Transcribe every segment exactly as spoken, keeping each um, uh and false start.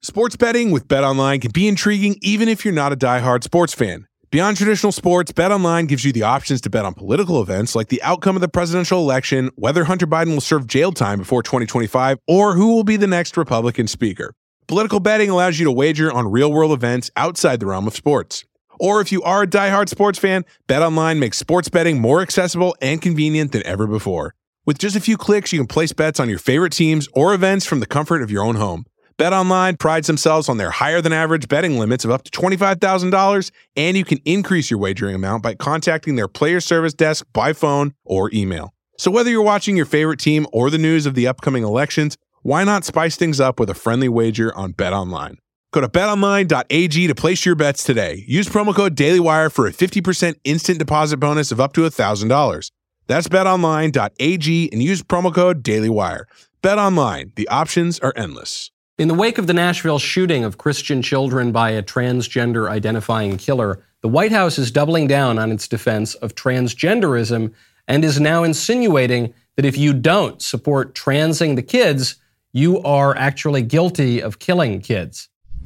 Sports betting with BetOnline can be intriguing even if you're not a diehard sports fan. Beyond traditional sports, BetOnline gives you the options to bet on political events like the outcome of the presidential election, whether Hunter Biden will serve jail time before twenty twenty-five, or who will be the next Republican speaker. Political betting allows you to wager on real-world events outside the realm of sports. Or if you are a diehard sports fan, BetOnline makes sports betting more accessible and convenient than ever before. With just a few clicks, you can place bets on your favorite teams or events from the comfort of your own home. BetOnline prides themselves on their higher-than-average betting limits of up to twenty-five thousand dollars, and you can increase your wagering amount by contacting their player service desk by phone or email. So whether you're watching your favorite team or the news of the upcoming elections, why not spice things up with a friendly wager on BetOnline? Go to bet online dot a g to place your bets today. Use promo code DailyWire for a fifty percent instant deposit bonus of up to one thousand dollars. That's bet online dot a g and use promo code DailyWire. BetOnline, the options are endless. In the wake of the Nashville shooting of Christian children by a transgender-identifying killer, the White House is doubling down on its defense of transgenderism and is now insinuating that if you don't support transing the kids, you are actually guilty of killing kids.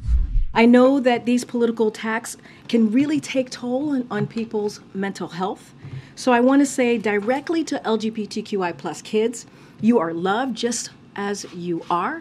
I know that these political attacks can really take toll on, on people's mental health. So I want to say directly to L G B T Q I plus kids, you are loved just as you are.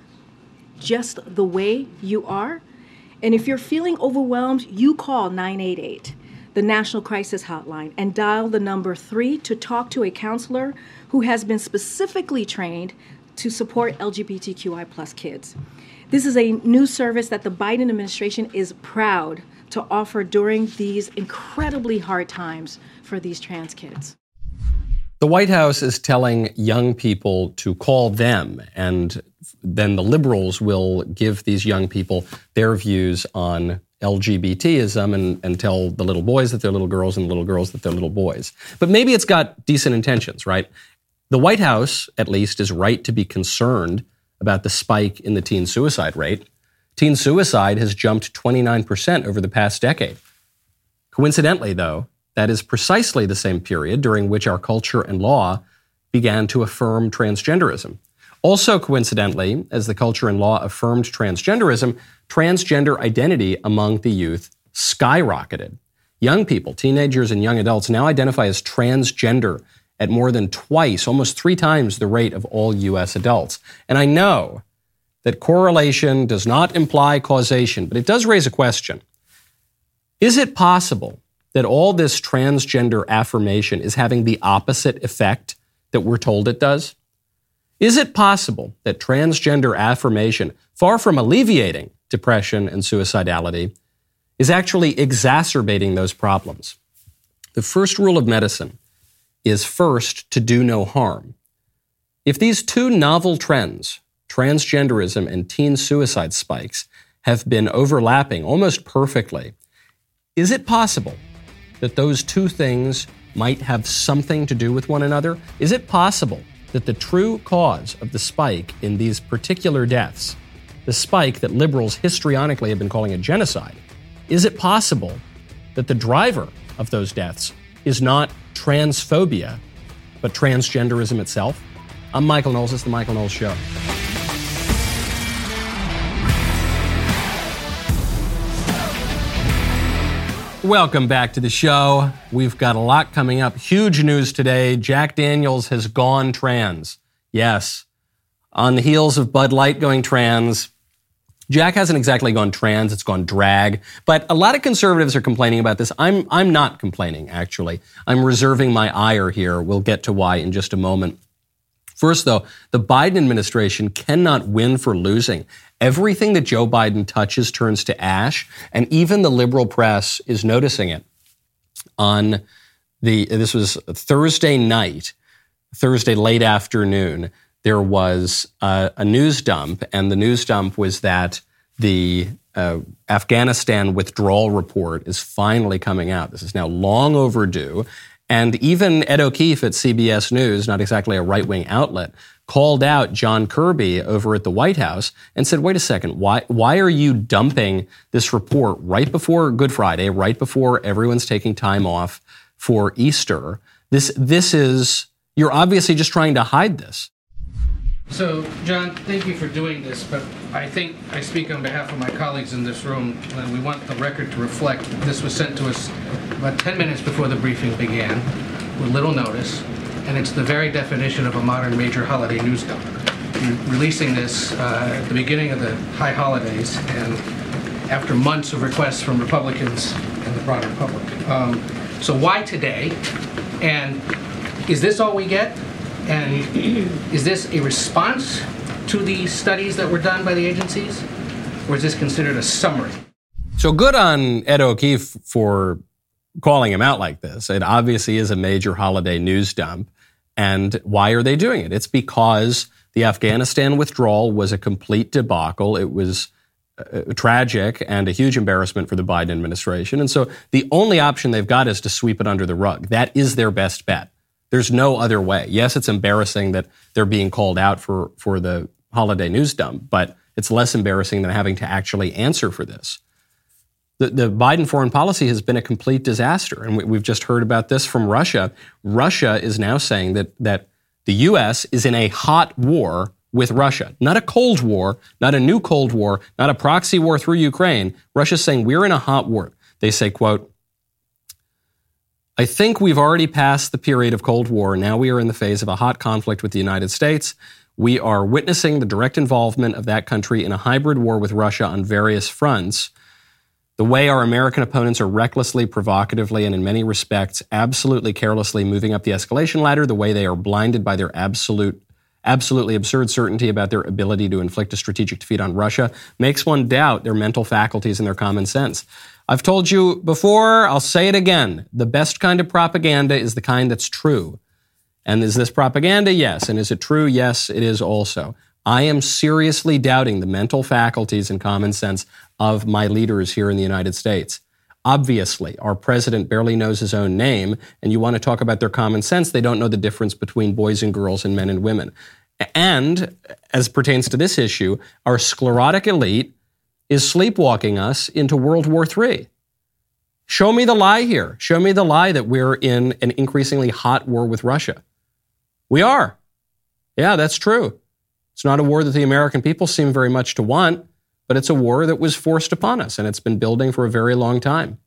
Just the way you are. And if you're feeling overwhelmed, you call nine eight eight, the National Crisis Hotline, and dial the number three to talk to a counselor who has been specifically trained to support L G B T Q I plus kids. This is a new service that the Biden administration is proud to offer during these incredibly hard times for these trans kids. The White House is telling young people to call them, and then the liberals will give these young people their views on LGBTism and, and tell the little boys that they're little girls and the little girls that they're little boys. But maybe it's got decent intentions, right? The White House, at least, is right to be concerned about the spike in the teen suicide rate. Teen suicide has jumped twenty-nine percent over the past decade. Coincidentally, though, that is precisely the same period during which our culture and law began to affirm transgenderism. Also coincidentally, as the culture and law affirmed transgenderism, transgender identity among the youth skyrocketed. Young people, teenagers and young adults now identify as transgender at more than twice, almost three times the rate of all U S adults. And I know that correlation does not imply causation, but it does raise a question. Is it possible that all this transgender affirmation is having the opposite effect that we're told it does? Is it possible that transgender affirmation, far from alleviating depression and suicidality, is actually exacerbating those problems? The first rule of medicine is first to do no harm. If these two novel trends, transgenderism and teen suicide spikes, have been overlapping almost perfectly, is it possible that those two things might have something to do with one another? Is it possible that the true cause of the spike in these particular deaths, the spike that liberals histrionically have been calling a genocide, is it possible that the driver of those deaths is not transphobia, but transgenderism itself? I'm Michael Knowles. It's The Michael Knowles Show. Welcome back to the show. We've got a lot coming up. Huge news today. Jack Daniels has gone trans. Yes. On the heels of Bud Light going trans, Jack hasn't exactly gone trans, it's gone drag. But a lot of conservatives are complaining about this. I'm I'm not complaining, actually. I'm reserving my ire here. We'll get to why in just a moment. First, though, the Biden administration cannot win for losing. Everything that Joe Biden touches turns to ash, and even the liberal press is noticing it. On the, this was Thursday night, Thursday late afternoon, there was a, a news dump, and the news dump was that the uh, Afghanistan withdrawal report is finally coming out. This is now long overdue. And even Ed O'Keefe at C B S News, not exactly a right-wing outlet, called out John Kirby over at the White House and said, wait a second, why why are you dumping this report right before Good Friday, right before everyone's taking time off for Easter? This this is, you're obviously just trying to hide this. So, John, thank you for doing this, but I think I speak on behalf of my colleagues in this room, and we want the record to reflect that this was sent to us about ten minutes before the briefing began, with little notice, and it's the very definition of a modern major holiday news dump. You're releasing this uh, at the beginning of the high holidays, and after months of requests from Republicans and the broader public. Um, so why today? And is this all we get? And is this a response to the studies that were done by the agencies? Or is this considered a summary? So good on Ed O'Keefe for calling him out like this. It obviously is a major holiday news dump. And why are they doing it? It's because the Afghanistan withdrawal was a complete debacle. It was uh, tragic and a huge embarrassment for the Biden administration. And so the only option they've got is to sweep it under the rug. That is their best bet. There's no other way. Yes, it's embarrassing that they're being called out for, for the holiday news dump, but it's less embarrassing than having to actually answer for this. The, the Biden foreign policy has been a complete disaster, and we, we've just heard about this from Russia. Russia is now saying that, that the U S is in a hot war with Russia. Not a Cold War, not a new Cold War, not a proxy war through Ukraine. Russia's saying we're in a hot war. They say, quote, I think we've already passed the period of Cold War. Now we are in the phase of a hot conflict with the United States. We are witnessing the direct involvement of that country in a hybrid war with Russia on various fronts. The way our American opponents are recklessly, provocatively, and in many respects, absolutely carelessly moving up the escalation ladder, the way they are blinded by their absolute, absolutely absurd certainty about their ability to inflict a strategic defeat on Russia, makes one doubt their mental faculties and their common sense. I've told you before, I'll say it again. The best kind of propaganda is the kind that's true. And is this propaganda? Yes. And is it true? Yes, it is also. I am seriously doubting the mental faculties and common sense of my leaders here in the United States. Obviously, our president barely knows his own name, and you want to talk about their common sense, they don't know the difference between boys and girls and men and women. And, as pertains to this issue, our sclerotic elite is sleepwalking us into World War Three. Show me the lie here. Show me the lie that we're in an increasingly hot war with Russia. We are. Yeah, that's true. It's not a war that the American people seem very much to want, but it's a war that was forced upon us, and it's been building for a very long time.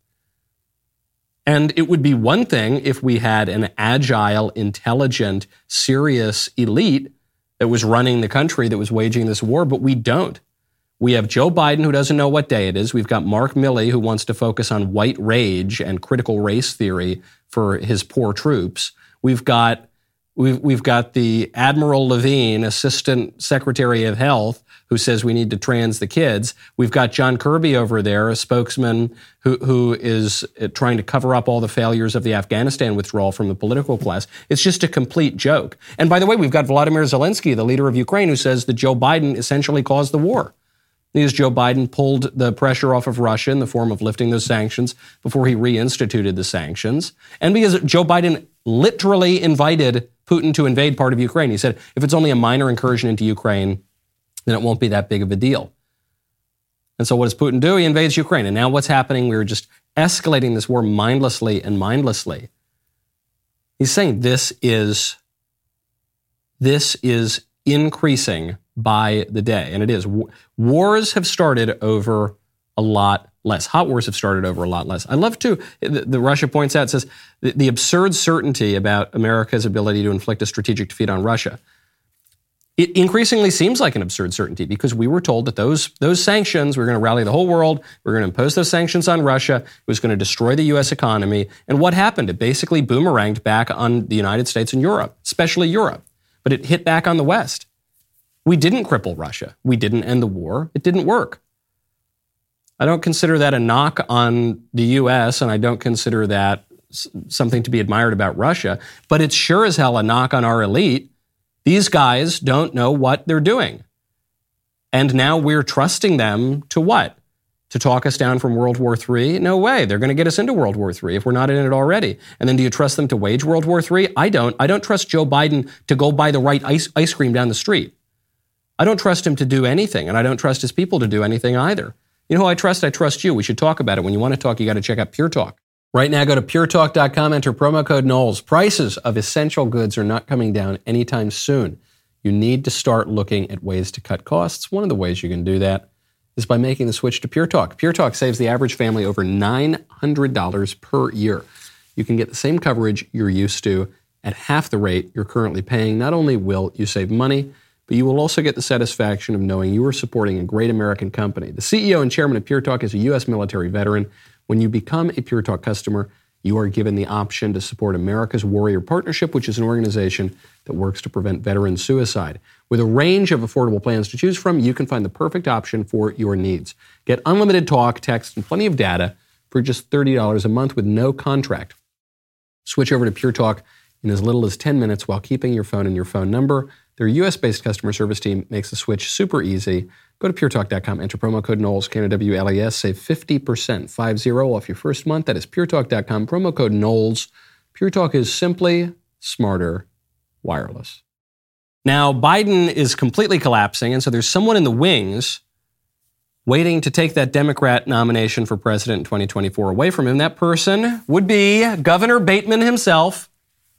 And it would be one thing if we had an agile, intelligent, serious elite that was running the country, that was waging this war, but we don't. We have Joe Biden, who doesn't know what day it is. We've got Mark Milley, who wants to focus on white rage and critical race theory for his poor troops. We've got we've we've got the Admiral Levine, Assistant Secretary of Health, who says we need to trans the kids. We've got John Kirby over there, a spokesman who who is trying to cover up all the failures of the Afghanistan withdrawal from the political class. It's just a complete joke. And by the way, we've got Vladimir Zelensky, the leader of Ukraine, who says that Joe Biden essentially caused the war. Because Joe Biden pulled the pressure off of Russia in the form of lifting those sanctions before he reinstituted the sanctions. And because Joe Biden literally invited Putin to invade part of Ukraine. He said, if it's only a minor incursion into Ukraine, then it won't be that big of a deal. And so what does Putin do? He invades Ukraine. And now what's happening? We're just escalating this war mindlessly and mindlessly. He's saying this is, this is increasing by the day. And it is. Wars have started over a lot less. Hot wars have started over a lot less. I love to, the, the Russia points out, says the, the absurd certainty about America's ability to inflict a strategic defeat on Russia. It increasingly seems like an absurd certainty because we were told that those, those sanctions, we we're going to rally the whole world, we we're going to impose those sanctions on Russia, it was going to destroy the U S economy. And what happened? It basically boomeranged back on the United States and Europe, especially Europe. But it hit back on the West. We didn't cripple Russia. We didn't end the war. It didn't work. I don't consider that a knock on the U S, and I don't consider that something to be admired about Russia, but it's sure as hell a knock on our elite. These guys don't know what they're doing. And now we're trusting them to what? To talk us down from World War Three? No way. They're going to get us into World War Three if we're not in it already. And then do you trust them to wage World War Three? I don't. I don't trust Joe Biden to go buy the right ice, ice cream down the street. I don't trust him to do anything, and I don't trust his people to do anything either. You know who I trust? I trust you. We should talk about it. When you want to talk, you got to check out Pure Talk. Right now, go to pure talk dot com, enter promo code Knowles. Prices of essential goods are not coming down anytime soon. You need to start looking at ways to cut costs. One of the ways you can do that is by making the switch to Pure Talk. Pure Talk saves the average family over nine hundred dollars per year. You can get the same coverage you're used to at half the rate you're currently paying. Not only will you save money, but you will also get the satisfaction of knowing you are supporting a great American company. The C E O and chairman of Pure Talk is a U S military veteran. When you become a Pure Talk customer, you are given the option to support America's Warrior Partnership, which is an organization that works to prevent veteran suicide. With a range of affordable plans to choose from, you can find the perfect option for your needs. Get unlimited talk, text, and plenty of data for just thirty dollars a month with no contract. Switch over to Pure Talk in as little as ten minutes while keeping your phone and your phone number. Their U S-based customer service team makes the switch super easy. Go to pure talk dot com, enter promo code Knowles, K N O W L E S, save fifty percent, five zero off your first month. That is pure talk dot com, promo code Knowles. Pure Talk is simply smarter wireless. Now, Biden is completely collapsing, and so there's someone in the wings waiting to take that Democrat nomination for president in twenty twenty-four away from him. That person would be Governor Bateman himself,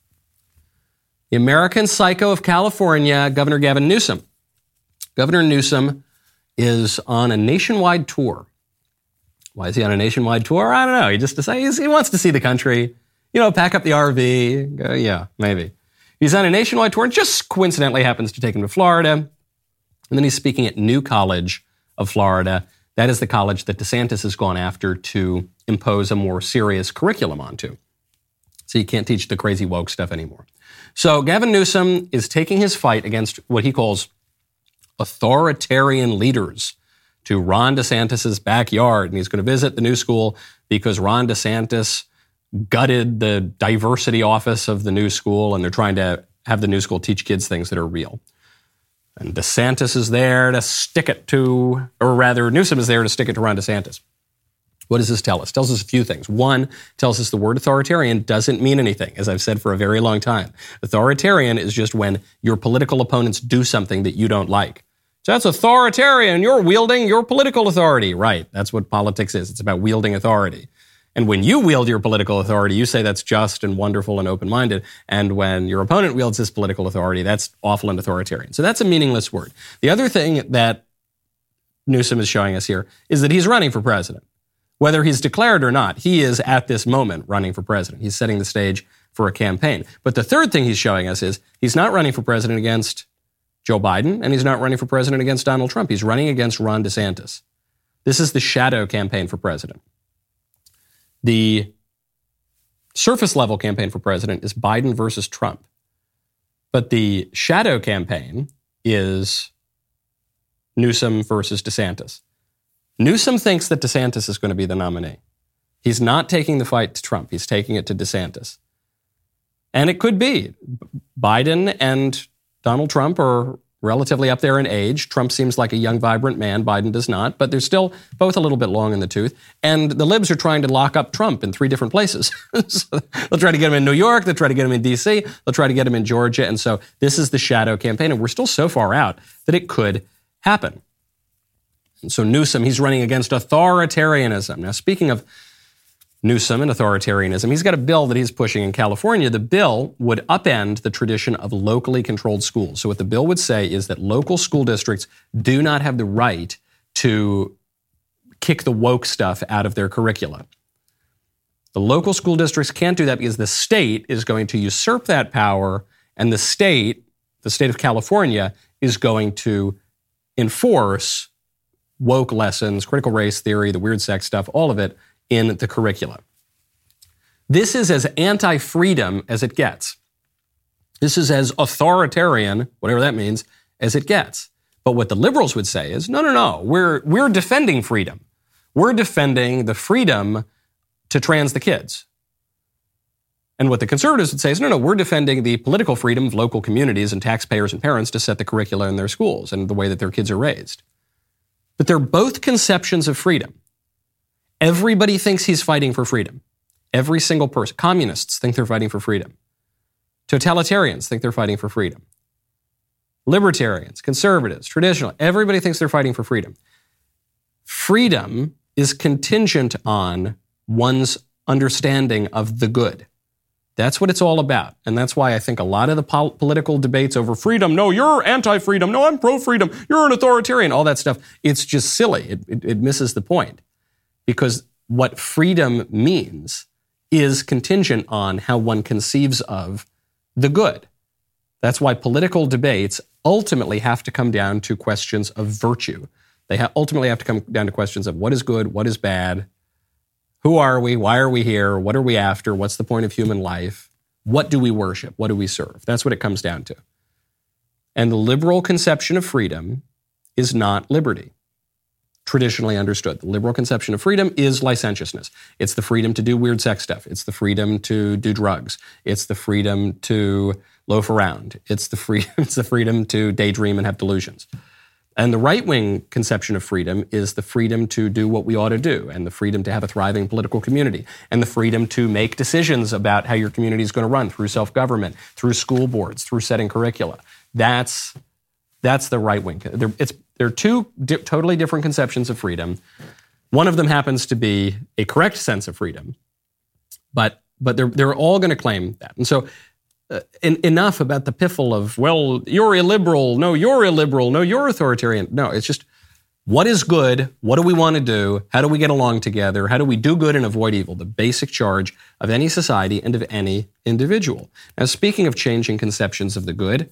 the American psycho of California, Governor Gavin Newsom. Governor Newsom is on a nationwide tour. Why is he on a nationwide tour? I don't know. He just decides he wants to see the country. You know, pack up the R V. Go, yeah, maybe. He's on a nationwide tour and just coincidentally happens to take him to Florida. And then he's speaking at New College of Florida. That is the college that DeSantis has gone after to impose a more serious curriculum onto. So you can't teach the crazy woke stuff anymore. So Gavin Newsom is taking his fight against what he calls authoritarian leaders to Ron DeSantis' backyard. And he's going to visit the new school because Ron DeSantis gutted the diversity office of the new school, and they're trying to have the new school teach kids things that are real. And DeSantis is there to stick it to, or rather, Newsom is there to stick it to Ron DeSantis. What does this tell us? It tells us a few things. One, tells us the word authoritarian doesn't mean anything, as I've said for a very long time. Authoritarian is just when your political opponents do something that you don't like. So that's authoritarian. You're wielding your political authority. Right. That's what politics is. It's about wielding authority. And when you wield your political authority, you say that's just and wonderful and open-minded. And when your opponent wields his political authority, that's awful and authoritarian. So that's a meaningless word. The other thing that Newsom is showing us here is that he's running for president. Whether he's declared or not, he is at this moment running for president. He's setting the stage for a campaign. But the third thing he's showing us is he's not running for president against Joe Biden, and he's not running for president against Donald Trump. He's running against Ron DeSantis. This is the shadow campaign for president. The surface level campaign for president is Biden versus Trump. But the shadow campaign is Newsom versus DeSantis. Newsom thinks that DeSantis is going to be the nominee. He's not taking the fight to Trump. He's taking it to DeSantis. And it could be. Biden and Donald Trump are relatively up there in age. Trump seems like a young, vibrant man. Biden does not. But they're still both a little bit long in the tooth. And the libs are trying to lock up Trump in three different places. So they'll try to get him in New York. They'll try to get him in D C. They'll try to get him in Georgia. And so this is the shadow campaign. And we're still so far out that it could happen. And so Newsom, he's running against authoritarianism. Now, speaking of Newsom and authoritarianism, he's got a bill that he's pushing in California. The bill would upend the tradition of locally controlled schools. So what the bill would say is that local school districts do not have the right to kick the woke stuff out of their curricula. The local school districts can't do that because the state is going to usurp that power, and the state, the state of California, is going to enforce woke lessons, critical race theory, the weird sex stuff, all of it in the curricula. This is as anti-freedom as it gets. This is as authoritarian, whatever that means, as it gets. But what the liberals would say is, no, no, no, we're, we're defending freedom. We're defending the freedom to trans the kids. And what the conservatives would say is, no, no, we're defending the political freedom of local communities and taxpayers and parents to set the curricula in their schools and the way that their kids are raised. But they're both conceptions of freedom. Everybody thinks he's fighting for freedom. Every single person. Communists think they're fighting for freedom. Totalitarians think they're fighting for freedom. Libertarians, conservatives, traditional, everybody thinks they're fighting for freedom. Freedom is contingent on one's understanding of the good. That's what it's all about. And that's why I think a lot of the pol- political debates over freedom, no, you're anti-freedom, no, I'm pro-freedom, you're an authoritarian, all that stuff, it's just silly. It, it, it misses the point. Because what freedom means is contingent on how one conceives of the good. That's why political debates ultimately have to come down to questions of virtue. They ha- ultimately have to come down to questions of what is good, what is bad, who are we, why are we here, what are we after, what's the point of human life, what do we worship, what do we serve? That's what it comes down to. And the liberal conception of freedom is not liberty, traditionally understood. The liberal conception of freedom is licentiousness. It's the freedom to do weird sex stuff. It's the freedom to do drugs. It's the freedom to loaf around. It's the free, it's the freedom to daydream and have delusions. And the right-wing conception of freedom is the freedom to do what we ought to do, and the freedom to have a thriving political community, and the freedom to make decisions about how your community is going to run through self-government, through school boards, through setting curricula. That's that's the right-wing. There, it's, there are two di- totally different conceptions of freedom. One of them happens to be a correct sense of freedom, but but they're they're all going to claim that. And so Uh, in, enough about the piffle of, well, you're illiberal, no, you're illiberal, no, you're authoritarian. No, it's just, what is good? What do we want to do? How do we get along together? How do we do good and avoid evil? The basic charge of any society and of any individual. Now, speaking of changing conceptions of the good,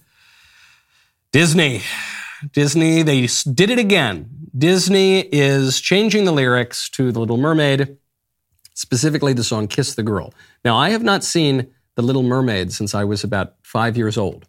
Disney. Disney, they did it again. Disney is changing the lyrics to The Little Mermaid, specifically the song Kiss the Girl. Now, I have not seen The Little Mermaid since I was about five years old.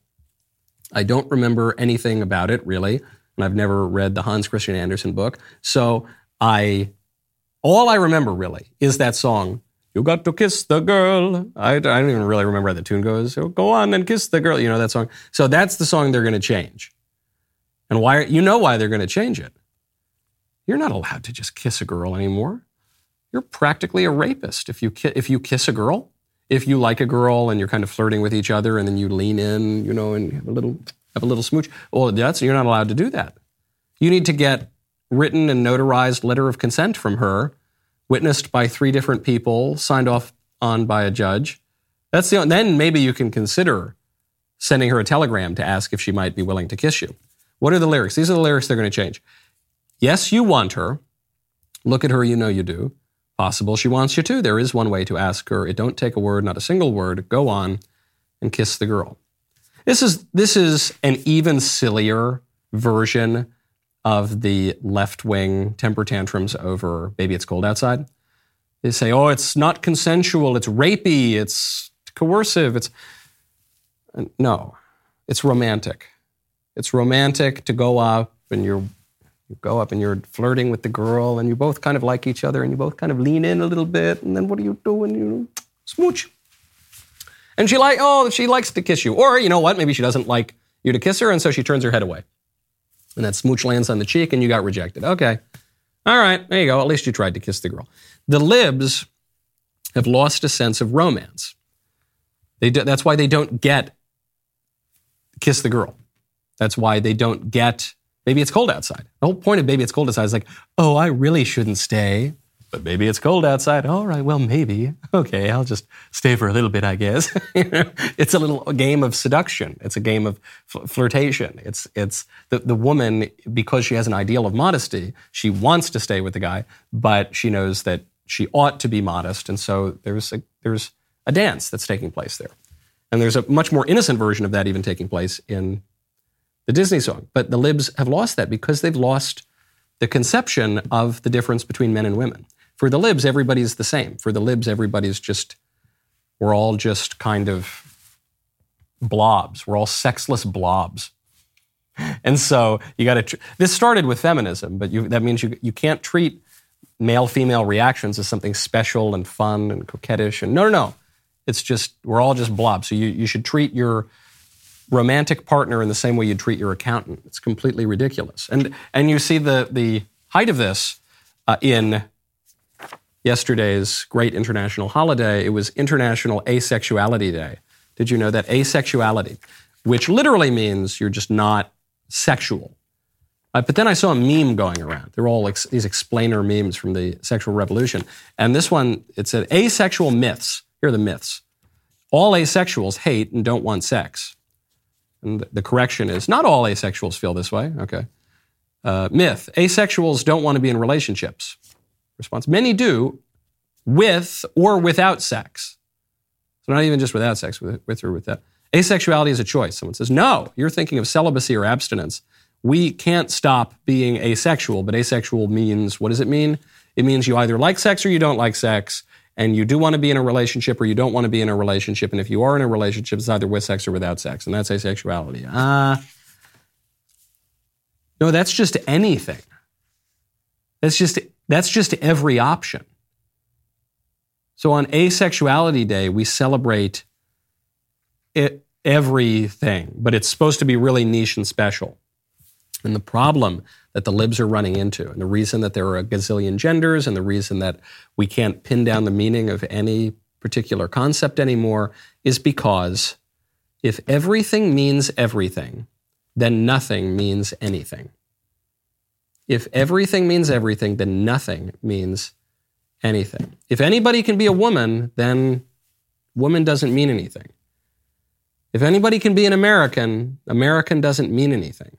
I don't remember anything about it, really, and I've never read the Hans Christian Andersen book. So I, all I remember, really, is that song, You Got to Kiss the Girl. I, I don't even really remember how the tune goes. So go on and kiss the girl, you know that song. So that's the song they're going to change. And why? You know why they're going to change it. You're not allowed to just kiss a girl anymore. You're practically a rapist if you ki- if you kiss a girl. If you like a girl and you're kind of flirting with each other and then you lean in, you know, and have a little have a little smooch, well, that's, you're not allowed to do that. You need to get written and notarized letter of consent from her, witnessed by three different people, signed off on by a judge. That's the then maybe you can consider sending her a telegram to ask if she might be willing to kiss you. What are the lyrics? These are the lyrics they're going to change. Yes, you want her. Look at her, you know you do. Possible she wants you to. There is one way to ask her. It don't take a word, not a single word. Go on and kiss the girl. This is this is an even sillier version of the left-wing temper tantrums over Baby It's Cold Outside. They say, oh, it's not consensual, it's rapey, it's coercive, it's... No, it's romantic. It's romantic to go up and you're You go up and you're flirting with the girl and you both kind of like each other and you both kind of lean in a little bit and then what do you do when you smooch? And she like, oh, she likes to kiss you. Or you know what, maybe she doesn't like you to kiss her and so she turns her head away. And that smooch lands on the cheek and you got rejected. Okay, all right, there you go. At least you tried to kiss the girl. The libs have lost a sense of romance. They do, that's why they don't get kiss the girl. That's why they don't get Baby It's Cold Outside. The whole point of Baby It's Cold Outside is like, oh, I really shouldn't stay, but baby, it's cold outside. All right, well, maybe. Okay, I'll just stay for a little bit, I guess. It's a little a game of seduction. It's a game of fl- flirtation. It's it's the, the woman, because she has an ideal of modesty, she wants to stay with the guy, but she knows that she ought to be modest, and so there's a, there's a dance that's taking place there. And there's a much more innocent version of that even taking place in the Disney song. But the libs have lost that because they've lost the conception of the difference between men and women. For the libs, everybody's the same. For the libs, everybody's just, we're all just kind of blobs. We're all sexless blobs. And so you got to, tr- this started with feminism, but you, that means you you can't treat male-female reactions as something special and fun and coquettish. And no, no, no. It's just, we're all just blobs. So you, you should treat your romantic partner in the same way you'd treat your accountant. It's completely ridiculous. And and you see the, the height of this uh, in yesterday's great international holiday. It was International Asexuality Day. Did you know that? Asexuality, which literally means you're just not sexual. Uh, but then I saw a meme going around. They're all ex- these explainer memes from the sexual revolution. And this one, it said, asexual myths. Here are the myths. All asexuals hate and don't want sex. And the correction is, not all asexuals feel this way. Okay. Uh, myth, asexuals don't want to be in relationships. Response, many do, with or without sex. So not even just without sex, with, with or without. Asexuality is a choice. Someone says, no, you're thinking of celibacy or abstinence. We can't stop being asexual, but asexual means, what does it mean? It means you either like sex or you don't like sex, and you do want to be in a relationship or you don't want to be in a relationship, and if you are in a relationship, it's either with sex or without sex, and that's asexuality. Ah. Uh, no, that's just anything. That's just, that's just every option. So on Asexuality Day, we celebrate it, everything, but it's supposed to be really niche and special. And the problem that the libs are running into, and the reason that there are a gazillion genders, and the reason that we can't pin down the meaning of any particular concept anymore, is because if everything means everything, then nothing means anything. If everything means everything, then nothing means anything. If anybody can be a woman, then woman doesn't mean anything. If anybody can be an American, American doesn't mean anything.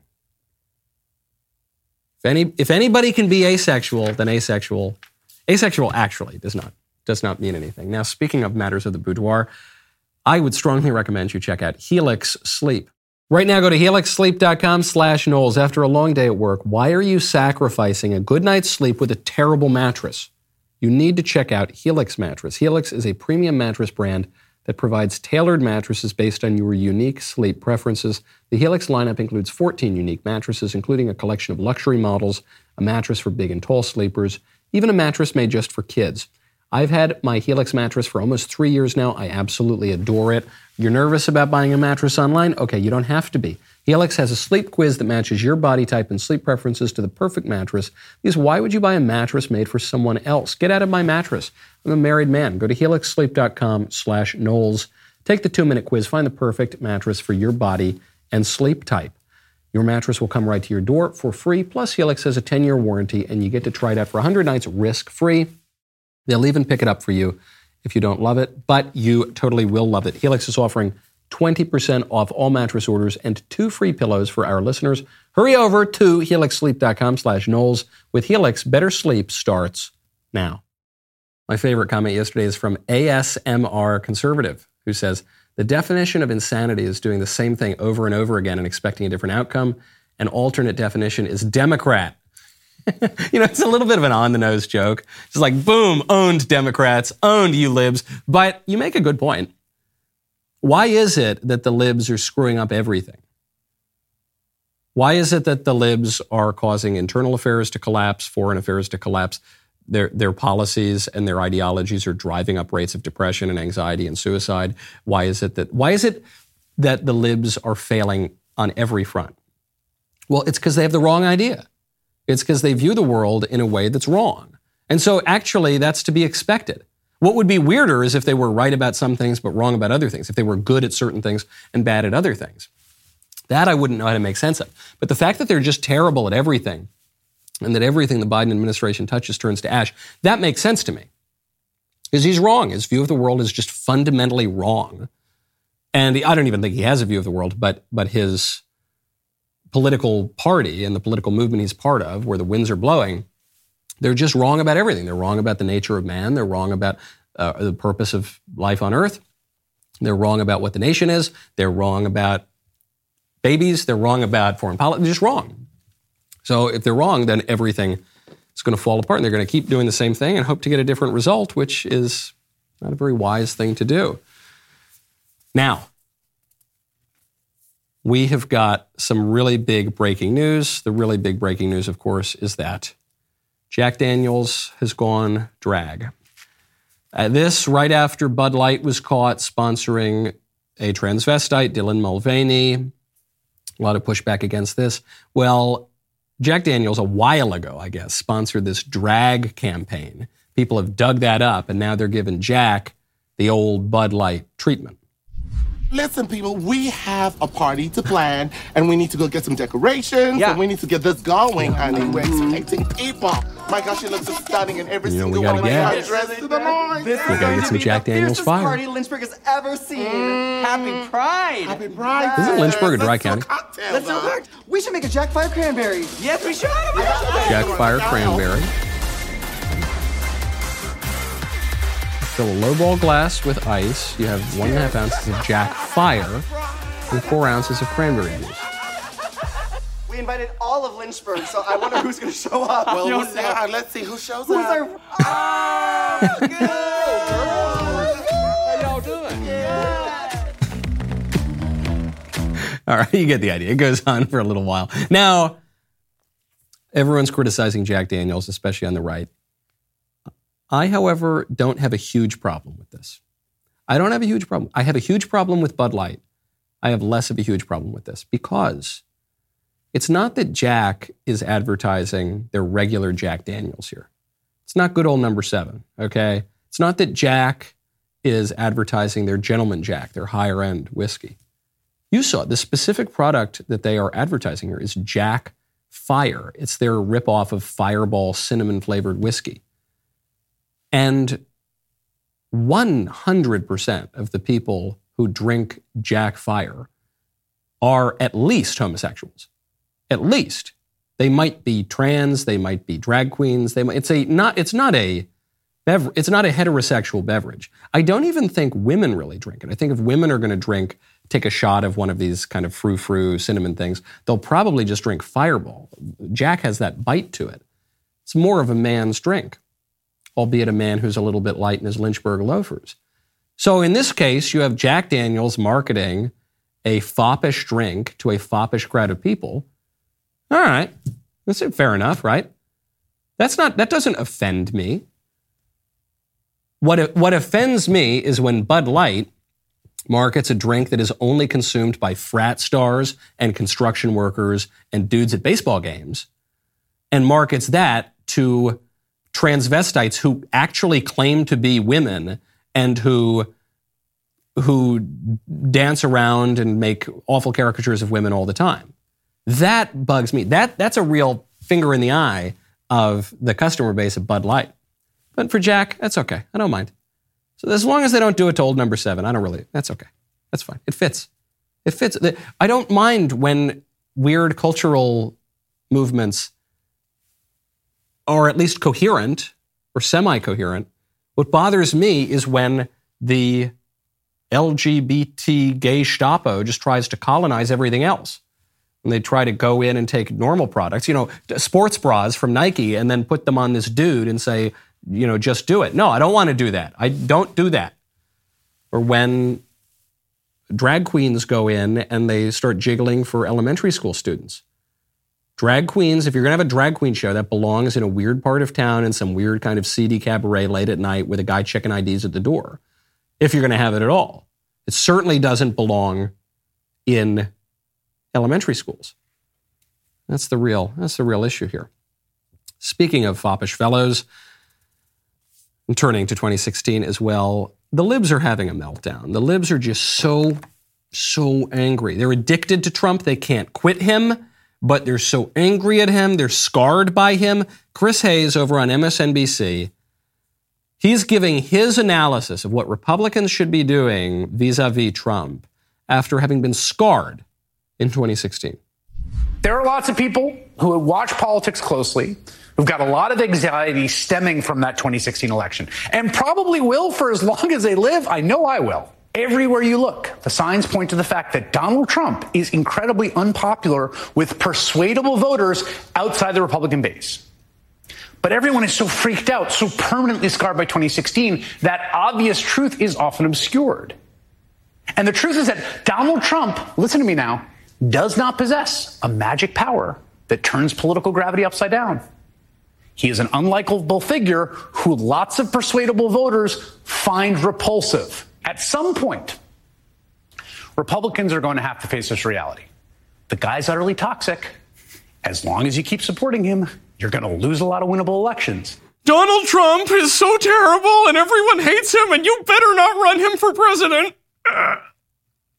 If any, if anybody can be asexual, then asexual, asexual actually does not, does not mean anything. Now, speaking of matters of the boudoir, I would strongly recommend you check out Helix Sleep. Right now, go to helixsleep.com slash Knowles. After a long day at work, why are you sacrificing a good night's sleep with a terrible mattress? You need to check out Helix Mattress. Helix is a premium mattress brand that provides tailored mattresses based on your unique sleep preferences. The Helix lineup includes fourteen unique mattresses, including a collection of luxury models, a mattress for big and tall sleepers, even a mattress made just for kids. I've had my Helix mattress for almost three years now. I absolutely adore it. You're nervous about buying a mattress online? Okay, you don't have to be. Helix has a sleep quiz that matches your body type and sleep preferences to the perfect mattress. Because why would you buy a mattress made for someone else? Get out of my mattress. I'm a married man. Go to helixsleep.com slash Knowles. Take the two-minute quiz. Find the perfect mattress for your body and sleep type. Your mattress will come right to your door for free. Plus, Helix has a ten-year warranty, and you get to try it out for one hundred nights risk-free. They'll even pick it up for you if you don't love it, but you totally will love it. Helix is offering twenty percent off all mattress orders and two free pillows for our listeners. Hurry over to helixsleep.com slash Knowles. With Helix, better sleep starts now. My favorite comment yesterday is from A S M R Conservative, who says, the definition of insanity is doing the same thing over and over again and expecting a different outcome. An alternate definition is Democrat. You know, it's a little bit of an on-the-nose joke. It's like, boom, owned Democrats, owned you libs. But you make a good point. Why is it that the libs are screwing up everything? Why is it that the libs are causing internal affairs to collapse, foreign affairs to collapse? Their, their policies and their ideologies are driving up rates of depression and anxiety and suicide. Why is it that, why is it that the libs are failing on every front? Well, it's because they have the wrong idea. It's because they view the world in a way that's wrong. And so actually that's to be expected. What would be weirder is if they were right about some things but wrong about other things, if they were good at certain things and bad at other things. That I wouldn't know how to make sense of. But the fact that they're just terrible at everything and that everything the Biden administration touches turns to ash, that makes sense to me. Because he's wrong. His view of the world is just fundamentally wrong. And I don't even think he has a view of the world, but but his political party and the political movement he's part of, where the winds are blowing, they're just wrong about everything. They're wrong about the nature of man. They're wrong about uh, the purpose of life on earth. They're wrong about what the nation is. They're wrong about babies. They're wrong about foreign policy. They're just wrong. So if they're wrong, then everything is going to fall apart, and they're going to keep doing the same thing and hope to get a different result, which is not a very wise thing to do. Now, we have got some really big breaking news. The really big breaking news, of course, is that Jack Daniels has gone drag. Uh, this right after Bud Light was caught sponsoring a transvestite, Dylan Mulvaney. A lot of pushback against this. Well, Jack Daniels, a while ago, I guess, sponsored this drag campaign. People have dug that up, and now they're giving Jack the old Bud Light treatment. Listen, people, we have a party to plan, and we need to go get some decorations, yeah. and we need to get this going, honey. We're expecting people. My gosh, she looks so stunning in every You know, single we one gotta of get- my dress to the nines. This We is gotta going get to some be Jack the Daniels fiercest fire. party Lynchburg has ever seen. Mm. Happy Pride. Happy Pride. Isn't Lynchburg a dry county? Let's do it. We should make a Jack Fire Cranberry. Yes, we should. Jack Fire Cranberry. Fill a lowball glass with ice. You have one and a half ounces of Jack Fire and four ounces of cranberry juice. We invited all of Lynchburg, so I wonder who's going to show up. Well, we'll see. Uh, let's see who shows Who's up. our... Oh, good. How y'all doing? All right, you get the idea. It goes on for a little while. Now, everyone's criticizing Jack Daniels, especially on the right. I, however, don't have a huge problem with this. I don't have a huge problem. I have a huge problem with Bud Light. I have less of a huge problem with this because it's not that Jack is advertising their regular Jack Daniels here. It's not good old number seven, okay? It's not that Jack is advertising their Gentleman Jack, their higher end whiskey. You saw the specific product that they are advertising here is Jack Fire. It's their ripoff of Fireball cinnamon flavored whiskey. And one hundred percent of the people who drink Jack Fire are at least homosexuals. At least. They might be trans, they might be drag queens, they might, it's a not it's not a bever, it's not a heterosexual beverage. I don't even think women really drink it. I think if women are going to drink, take a shot of one of these kind of frou-frou cinnamon things, they'll probably just drink Fireball. Jack has that bite to it. It's more of a man's drink, albeit a man who's a little bit light in his Lynchburg loafers. So in this case, you have Jack Daniels marketing a foppish drink to a foppish crowd of people. All right, that's fair enough, right? That's not, that doesn't offend me. What, what offends me is when Bud Light markets a drink that is only consumed by frat stars and construction workers and dudes at baseball games, and markets that to transvestites who actually claim to be women and who who dance around and make awful caricatures of women all the time. That bugs me. That that's a real finger in the eye of the customer base of Bud Light. But for Jack, that's okay. I don't mind. So as long as they don't do it to old number seven, I don't really, that's okay. That's fine. It fits. It fits. I don't mind when weird cultural movements are at least coherent or semi-coherent. What bothers me is when the L G B T gay Gestapo just tries to colonize everything else. And they try to go in and take normal products, you know, sports bras from Nike, and then put them on this dude and say, you know, just do it. No, I don't want to do that. I don't do that. Or when drag queens go in and they start jiggling for elementary school students. Drag queens, if you're going to have a drag queen show, that belongs in a weird part of town in some weird kind of seedy cabaret late at night with a guy checking I Ds at the door. If you're going to have it at all. It certainly doesn't belong in elementary schools. That's the real, that's the real issue here. Speaking of foppish fellows, and turning to twenty sixteen as well, the libs are having a meltdown. The libs are just so, so angry. They're addicted to Trump. They can't quit him, but they're so angry at him. They're scarred by him. Chris Hayes over on M S N B C, he's giving his analysis of what Republicans should be doing vis-a-vis Trump after having been scarred in twenty sixteen. There are lots of people who watch politics closely, who've got a lot of anxiety stemming from that twenty sixteen election, and probably will for as long as they live. I know I will. Everywhere you look, the signs point to the fact that Donald Trump is incredibly unpopular with persuadable voters outside the Republican base. But everyone is so freaked out, so permanently scarred by twenty sixteen, that obvious truth is often obscured. And the truth is that Donald Trump, listen to me now, does not possess a magic power that turns political gravity upside down. He is an unlikable figure who lots of persuadable voters find repulsive. At some point, Republicans are going to have to face this reality. The guy's utterly toxic. As long as you keep supporting him, you're going to lose a lot of winnable elections. Donald Trump is so terrible and everyone hates him and you better not run him for president.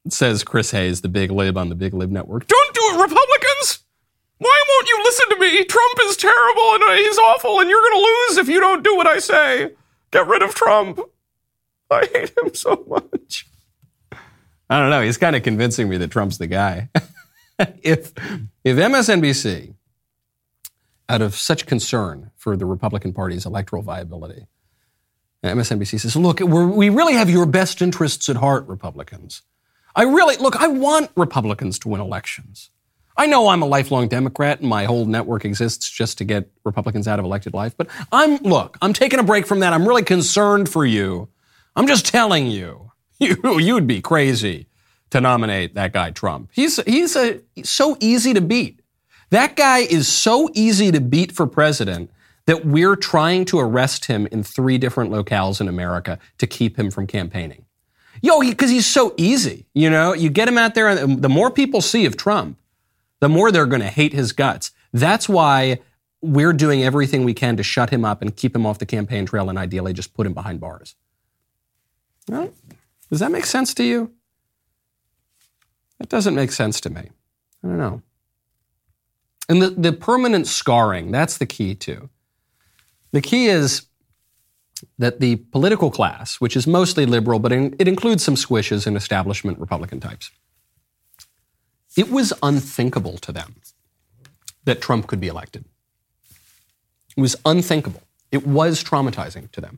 says Chris Hayes, the big lib on the Big Lib Network. Don't do it, Republicans! Why won't you listen to me? Trump is terrible and he's awful and you're going to lose if you don't do what I say. Get rid of Trump. I hate him so much. I don't know. He's kind of convincing me that Trump's the guy. if if M S N B C, out of such concern for the Republican Party's electoral viability, M S N B C says, look, we're, we really have your best interests at heart, Republicans. I really, look, I want Republicans to win elections. I know I'm a lifelong Democrat and my whole network exists just to get Republicans out of elected life, but I'm, look, I'm taking a break from that. I'm really concerned for you. I'm just telling you, you you'd be crazy to nominate that guy Trump. He's, he's a, so easy to beat. That guy is so easy to beat for president that we're trying to arrest him in three different locales in America to keep him from campaigning. Yo, because he, he's so easy. You know, you get him out there, and the more people see of Trump, the more they're going to hate his guts. That's why we're doing everything we can to shut him up and keep him off the campaign trail and ideally just put him behind bars. Well, does that make sense to you? That doesn't make sense to me. I don't know. And the, the permanent scarring, that's the key too. The key is that the political class, which is mostly liberal, but in, it includes some squishes and establishment Republican types, it was unthinkable to them that Trump could be elected. It was unthinkable. It was traumatizing to them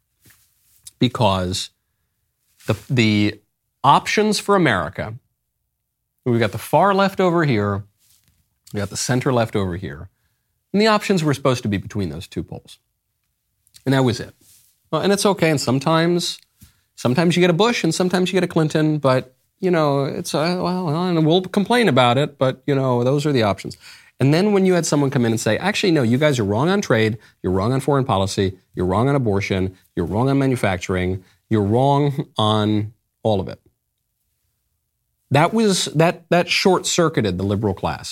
because the, the options for America, we've got the far left over here, we got the center left over here, and the options were supposed to be between those two poles. And that was it. Well, and it's okay, and sometimes, sometimes you get a Bush and sometimes you get a Clinton, but, you know, it's, uh, well, and we'll complain about it, but, you know, those are the options. And then when you had someone come in and say, actually, no, you guys are wrong on trade, you're wrong on foreign policy, you're wrong on abortion, you're wrong on manufacturing, you're wrong on all of it. That was, that, that short-circuited the liberal class.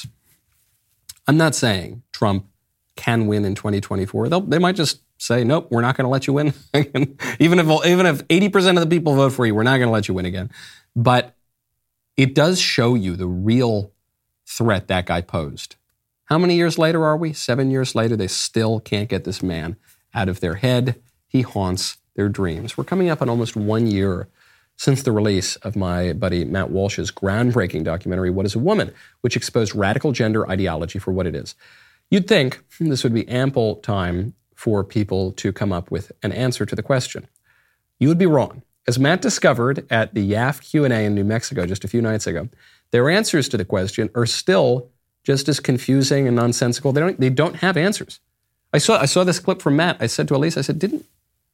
I'm not saying Trump can win in twenty twenty-four. They'll, they might just say, nope, we're not going to let you win. even if even if eighty percent of the people vote for you, we're not going to let you win again. But it does show you the real threat that guy posed. How many years later are we? Seven years later, they still can't get this man out of their head. He haunts their dreams. We're coming up on almost one year since the release of my buddy Matt Walsh's groundbreaking documentary, What is a Woman?, which exposed radical gender ideology for what it is. You'd think this would be ample time for people to come up with an answer to the question. You would be wrong. As Matt discovered at the Y A F Q and A in New Mexico just a few nights ago, their answers to the question are still just as confusing and nonsensical. They don't, they don't have answers. I saw, I saw this clip from Matt. I said to Elise, I said, didn't,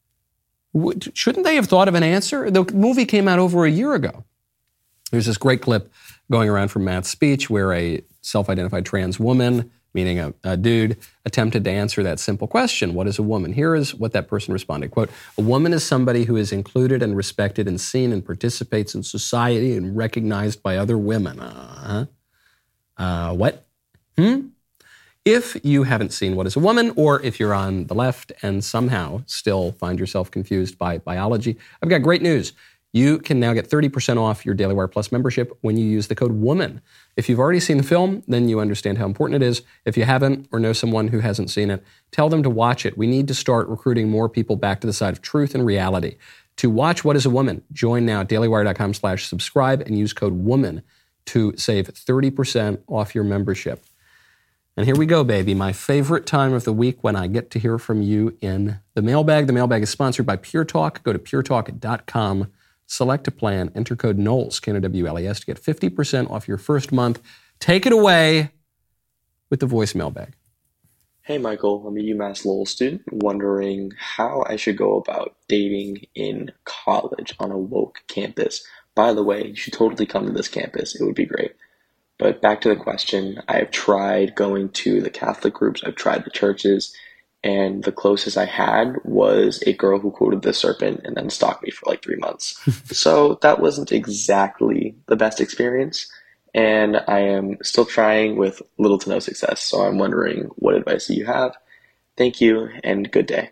shouldn't they have thought of an answer? The movie came out over a year ago. There's this great clip going around from Matt's speech where a self-identified trans woman, meaning a, a dude, attempted to answer that simple question, what is a woman? Here is what that person responded, quote, a woman is somebody who is included and respected and seen and participates in society and recognized by other women. Uh-huh. Uh, what? Hmm? If you haven't seen What is a Woman, or if you're on the left and somehow still find yourself confused by biology, I've got great news. You can now get thirty percent off your Daily Wire Plus membership when you use the code WOMAN. If you've already seen the film, then you understand how important it is. If you haven't or know someone who hasn't seen it, tell them to watch it. We need to start recruiting more people back to the side of truth and reality. To watch What is a Woman, join now at dailywire.com slash subscribe and use code WOMAN to save thirty percent off your membership. And here we go, baby. My favorite time of the week when I get to hear from you in the mailbag. The mailbag is sponsored by Pure Talk. Go to pure talk dot com, select a plan, enter code Knowles, K N O W L E S, to get fifty percent off your first month. Take it away with the voice mailbag. Hey, Michael. I'm a UMass Lowell student wondering how I should go about dating in college on a woke campus. By the way, you should totally come to this campus. It would be great. But back to the question, I've tried going to the Catholic groups, I've tried the churches, and the closest I had was a girl who quoted the serpent and then stalked me for like three months. So that wasn't exactly the best experience, and I am still trying with little to no success. So I'm wondering what advice do you have? Thank you, and good day.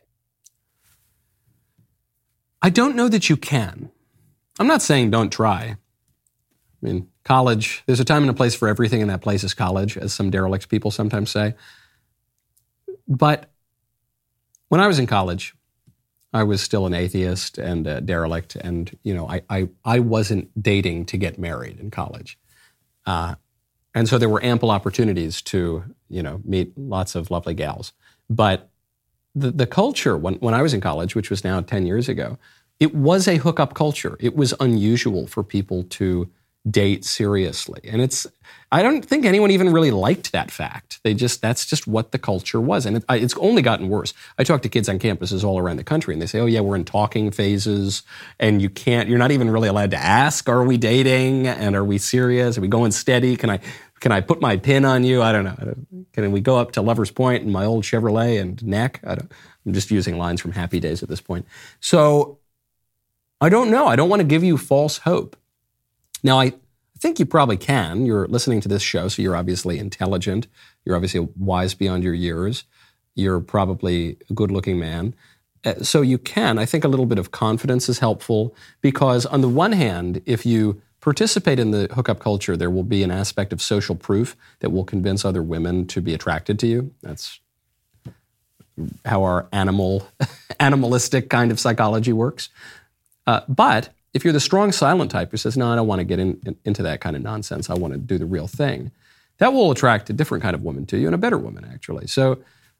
I don't know that you can. I'm not saying don't try. I mean, college, there's a time and a place for everything, and that place is college, as some derelict people sometimes say. But when I was in college, I was still an atheist and a derelict, and, you know, I I, I wasn't dating to get married in college. Uh, and so there were ample opportunities to, you know, meet lots of lovely gals. But the, the culture, when, when I was in college, which was now ten years ago, it was a hookup culture. It was unusual for people to date seriously. And it's, I don't think anyone even really liked that fact. They just, that's just what the culture was. And it, it's only gotten worse. I talk to kids on campuses all around the country, and they say, oh yeah, we're in talking phases, and you can't, you're not even really allowed to ask, are we dating? And are we serious? Are we going steady? Can I, can I put my pin on you? I don't know. I don't, can we go up to Lover's Point in my old Chevrolet and neck? I don't, I'm just using lines from Happy Days at this point. So I don't know. I don't want to give you false hope. Now, I think you probably can. You're listening to this show, so you're obviously intelligent. You're obviously wise beyond your years. You're probably a good-looking man. Uh, so you can. I think a little bit of confidence is helpful because, on the one hand, if you participate in the hookup culture, there will be an aspect of social proof that will convince other women to be attracted to you. That's how our animal, animalistic kind of psychology works. Uh, but if you're the strong silent type who says, no, I don't want to get in, in, into that kind of nonsense, I want to do the real thing, that will attract a different kind of woman to you, and a better woman, actually. So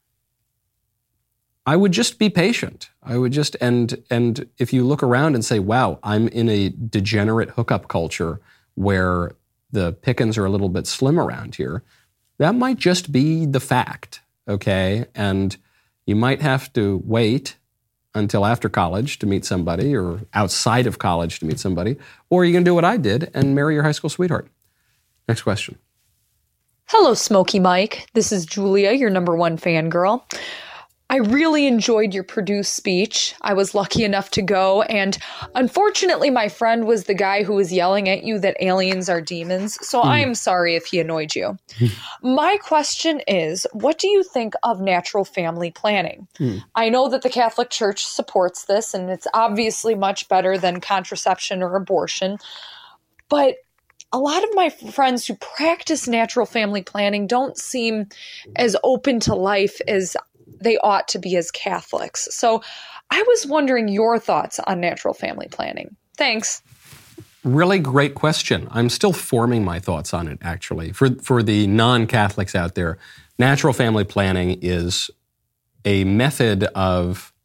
I would just be patient. I would just, and and if you look around and say, wow, I'm in a degenerate hookup culture where the pickings are a little bit slim around here, that might just be the fact, okay? And you might have to wait until after college to meet somebody, or outside of college to meet somebody, or you can do what I did and marry your high school sweetheart. Next question. Hello, Smokey Mike. This is Julia, your number one fangirl. I really enjoyed your Purdue speech. I was lucky enough to go, and unfortunately my friend was the guy who was yelling at you that aliens are demons, so mm. I am sorry if he annoyed you. My question is, what do you think of natural family planning? Mm. I know that the Catholic Church supports this, and it's obviously much better than contraception or abortion, but a lot of my friends who practice natural family planning don't seem as open to life as they ought to be as Catholics. So I was wondering your thoughts on natural family planning. Thanks. Really great question. I'm still forming my thoughts on it, actually. For, for the non-Catholics out there, natural family planning is a method of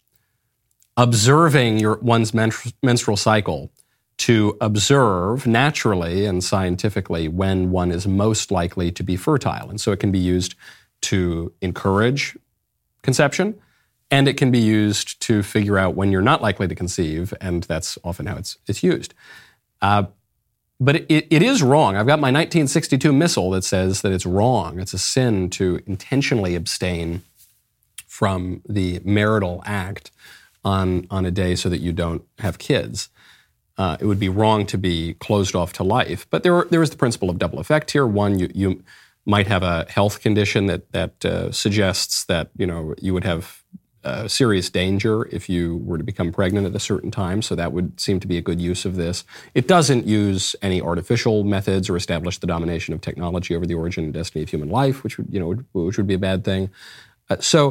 observing your one's menstru- menstrual cycle to observe naturally and scientifically when one is most likely to be fertile. And so it can be used to encourage conception, and it can be used to figure out when you're not likely to conceive, and that's often how it's it's used. Uh, but it, it is wrong. I've got my nineteen sixty-two missal that says that it's wrong. It's a sin to intentionally abstain from the marital act on, on a day so that you don't have kids. Uh, it would be wrong to be closed off to life. But there, there is the principle of double effect here. One, you, you might have a health condition that that uh, suggests that, you know, you would have uh, serious danger if you were to become pregnant at a certain time. So that would seem to be a good use of this. It doesn't use any artificial methods or establish the domination of technology over the origin and destiny of human life, which would, you know, which would be a bad thing. Uh, so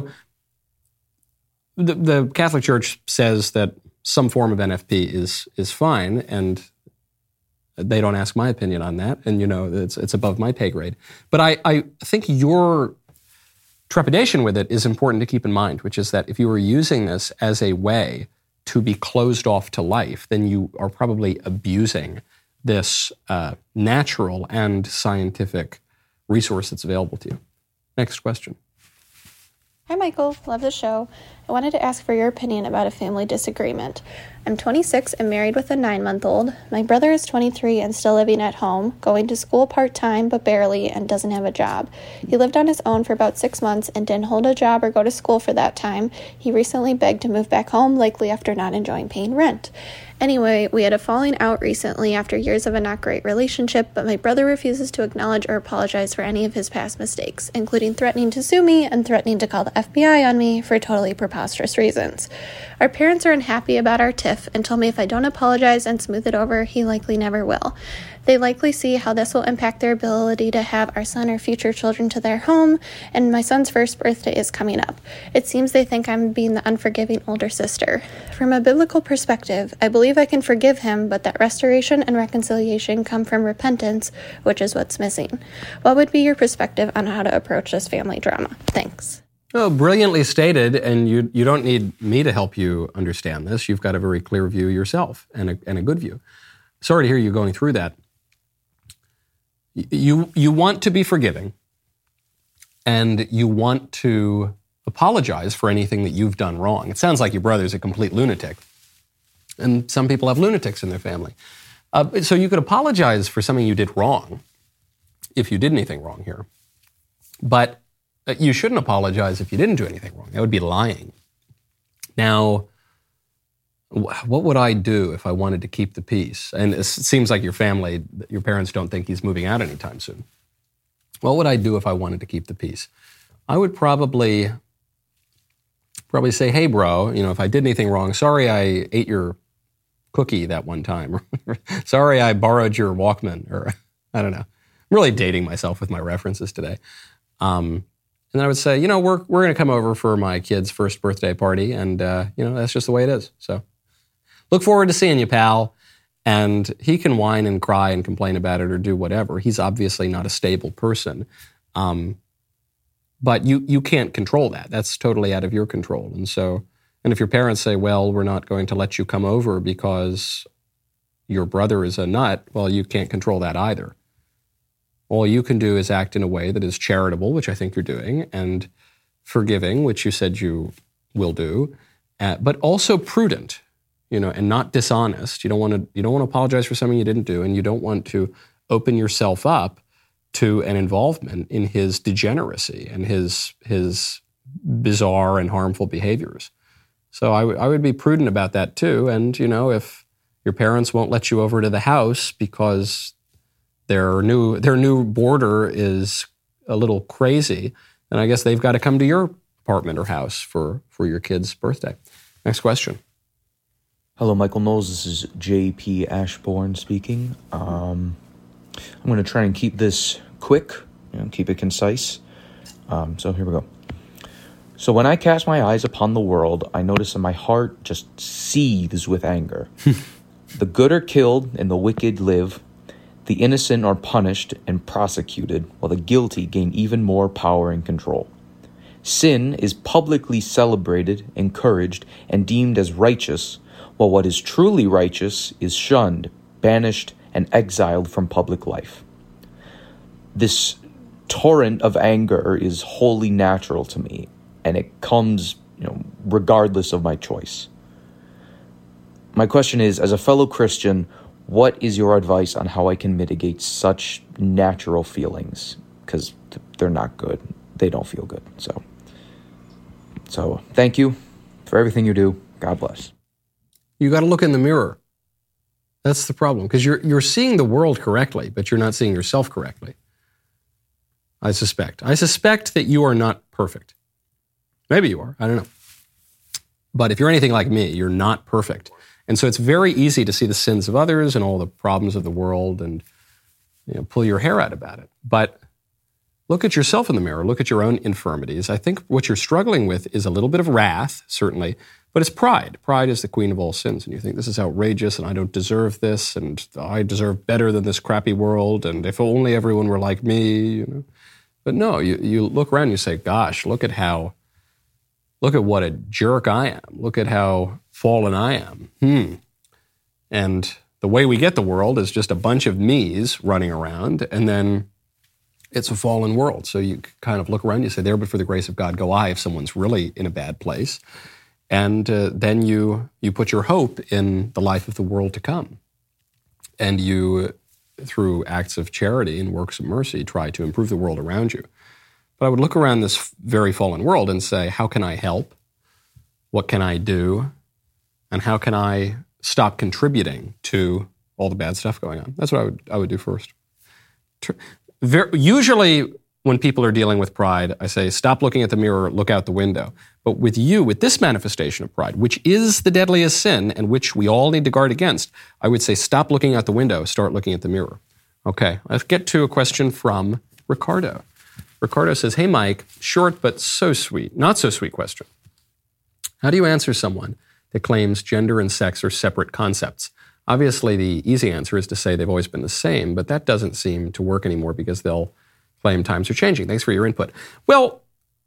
the, the Catholic Church says that some form of N F P is is fine, and they don't ask my opinion on that, and you know it's it's above my pay grade. But I, I think your trepidation with it is important to keep in mind, which is that if you were using this as a way to be closed off to life, then you are probably abusing this uh, natural and scientific resource that's available to you. Next question. Hi, Michael. Love the show. I wanted to ask for your opinion about a family disagreement. I'm twenty-six and married with a nine-month-old. My brother is twenty-three and still living at home, going to school part-time but barely, and doesn't have a job. He lived on his own for about six months and didn't hold a job or go to school for that time. He recently begged to move back home, likely after not enjoying paying rent. Anyway, we had a falling out recently after years of a not great relationship, but my brother refuses to acknowledge or apologize for any of his past mistakes, including threatening to sue me and threatening to call the F B I on me for totally preposterous reasons. Our parents are unhappy about our tiff and told me if I don't apologize and smooth it over, he likely never will. They likely see how this will impact their ability to have our son or future children to their home, and my son's first birthday is coming up. It seems they think I'm being the unforgiving older sister. From a biblical perspective, I believe I can forgive him, but that restoration and reconciliation come from repentance, which is what's missing. What would be your perspective on how to approach this family drama? Thanks. Oh, brilliantly stated, and you you don't need me to help you understand this. You've got a very clear view yourself, and a, and a good view. Sorry to hear you going through that. You, you want to be forgiving, and you want to apologize for anything that you've done wrong. It sounds like your brother's a complete lunatic, and some people have lunatics in their family. Uh, so you could apologize for something you did wrong, if you did anything wrong here. But you shouldn't apologize if you didn't do anything wrong. That would be lying. Now, what would I do if I wanted to keep the peace? And it seems like your family, your parents don't think he's moving out anytime soon. What would I do if I wanted to keep the peace? I would probably, probably say, hey, bro, you know, if I did anything wrong, sorry I ate your cookie that one time. Sorry I borrowed your Walkman, or I don't know. I'm really dating myself with my references today. Um, And then I would say, you know, we're we're going to come over for my kid's first birthday party, and, uh, you know, that's just the way it is. So look forward to seeing you, pal. And he can whine and cry and complain about it or do whatever. He's obviously not a stable person. Um, but you you can't control that. That's totally out of your control. And so, and if your parents say, well, we're not going to let you come over because your brother is a nut, well, you can't control that either. All you can do is act in a way that is charitable, which I think you're doing, and forgiving, which you said you will do, uh, but also prudent, you know, and not dishonest. You don't want to you don't want to apologize for something you didn't do, and you don't want to open yourself up to an involvement in his degeneracy and his his bizarre and harmful behaviors. So I, w- I would be prudent about that too. And, you know, if your parents won't let you over to the house because their new their new boarder is a little crazy, then I guess they've got to come to your apartment or house for, for your kid's birthday. Next question. Hello, Michael Knowles. This is J P Ashbourne speaking. Um, I'm going to try and keep this quick, you know, keep it concise. Um, so here we go. So when I cast my eyes upon the world, I notice that my heart just seethes with anger. The good are killed and the wicked live. The innocent are punished and prosecuted, while the guilty gain even more power and control. Sin is publicly celebrated, encouraged, and deemed as righteous, while what is truly righteous is shunned, banished, and exiled from public life. This torrent of anger is wholly natural to me, and it comes, you know, regardless of my choice. My question is, as a fellow Christian, what is your advice on how I can mitigate such natural feelings? Because they're not good. They don't feel good. So, so thank you for everything you do. God bless. You got to look in the mirror. That's the problem, because you're you're seeing the world correctly, but you're not seeing yourself correctly. I suspect. I suspect that you are not perfect. Maybe you are. I don't know. But if you're anything like me, you're not perfect. And so it's very easy to see the sins of others and all the problems of the world and, you know, pull your hair out about it. But look at yourself in the mirror. Look at your own infirmities. I think what you're struggling with is a little bit of wrath, certainly, but it's pride. Pride is the queen of all sins. And you think, this is outrageous, and I don't deserve this, and I deserve better than this crappy world, and if only everyone were like me, you know. But no, you, you look around and you say, gosh, look at how, look at what a jerk I am. Look at how fallen I am. Hmm. And the way we get the world is just a bunch of me's running around, and then it's a fallen world. So you kind of look around, you say, there but for the grace of God go I, if someone's really in a bad place. And uh, then you you put your hope in the life of the world to come. And you, through acts of charity and works of mercy, try to improve the world around you. But I would look around this very fallen world and say, how can I help? What can I do? And how can I stop contributing to all the bad stuff going on? That's what I would I would do first. Very, usually when people are dealing with pride, I say, stop looking at the mirror, look out the window. But with you, with this manifestation of pride, which is the deadliest sin and which we all need to guard against, I would say, stop looking out the window, start looking at the mirror. Okay, let's get to a question from Ricardo. Ricardo says, hey, Mike, short but so sweet, not so sweet question. How do you answer someone that claims gender and sex are separate concepts? Obviously, the easy answer is to say they've always been the same, but that doesn't seem to work anymore because they'll claim times are changing. Thanks for your input. Well,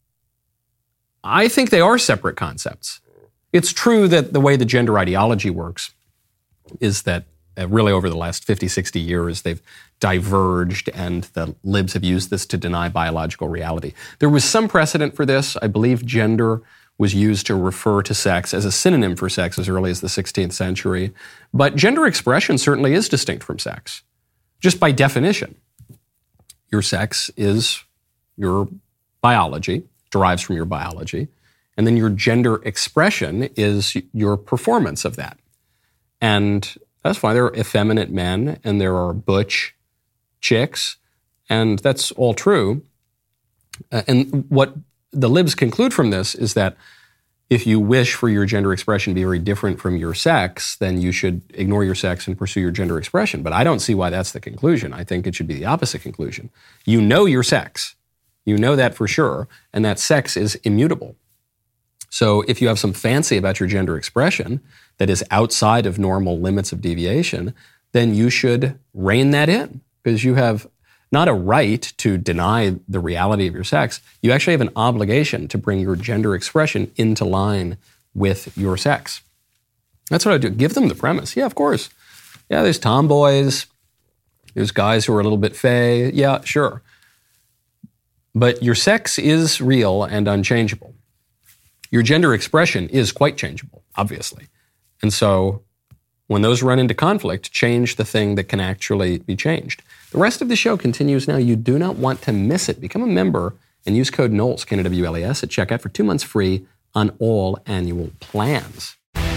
I think they are separate concepts. It's true that the way the gender ideology works is that uh, really over the last fifty, sixty years, they've diverged, and the libs have used this to deny biological reality. There was some precedent for this. I believe gender was used to refer to sex as a synonym for sex as early as the sixteenth century. But gender expression certainly is distinct from sex, just by definition. Your sex is your biology, derives from your biology, and then your gender expression is your performance of that. And that's why there are effeminate men and there are butch chicks, and that's all true. Uh, and what the libs conclude from this is that if you wish for your gender expression to be very different from your sex, then you should ignore your sex and pursue your gender expression. But I don't see why that's the conclusion. I think it should be the opposite conclusion. You know your sex. You know that for sure, and that sex is immutable. So if you have some fancy about your gender expression that is outside of normal limits of deviation, then you should rein that in, because you have not a right to deny the reality of your sex. You actually have an obligation to bring your gender expression into line with your sex. That's what I do. Give them the premise. Yeah, of course. Yeah, there's tomboys. There's guys who are a little bit fey. Yeah, sure. But your sex is real and unchangeable. Your gender expression is quite changeable, obviously. And so when those run into conflict, change the thing that can actually be changed. The rest of the show continues now. You do not want to miss it. Become a member and use code Knowles, K N O W L E S, at checkout for two months free on all annual plans.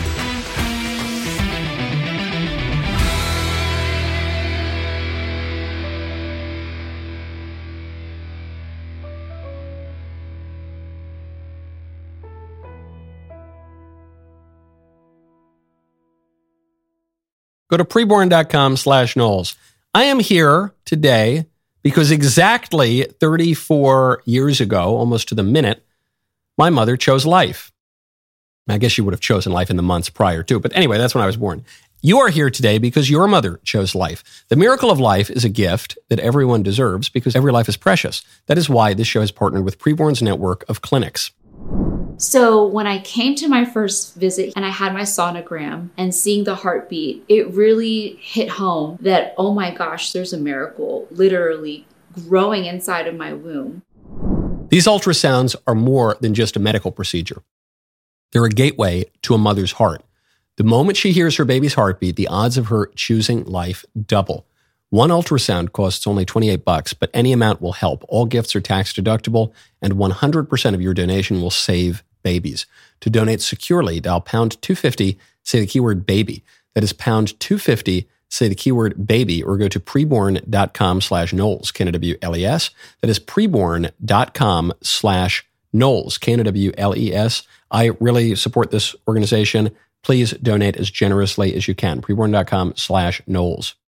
Go to preborn.com slash Knowles. I am here today because exactly thirty-four years ago, almost to the minute, my mother chose life. I guess she would have chosen life in the months prior too, but anyway, that's when I was born. You are here today because your mother chose life. The miracle of life is a gift that everyone deserves because every life is precious. That is why this show has partnered with Preborn's network of clinics. So when I came to my first visit and I had my sonogram and seeing the heartbeat, it really hit home that, oh my gosh, there's a miracle literally growing inside of my womb. These ultrasounds are more than just a medical procedure. They're a gateway to a mother's heart. The moment she hears her baby's heartbeat, the odds of her choosing life double. One ultrasound costs only twenty-eight bucks, but any amount will help. All gifts are tax deductible, and one hundred percent of your donation will save babies. To donate securely, dial pound two fifty, say the keyword baby. That is pound two fifty, say the keyword baby, or go to preborn.com slash Knowles, K N O W L E S. That is preborn.com slash Knowles, K N O W L E S. I really support this organization. Please donate as generously as you can. Preborn.com slash Knowles.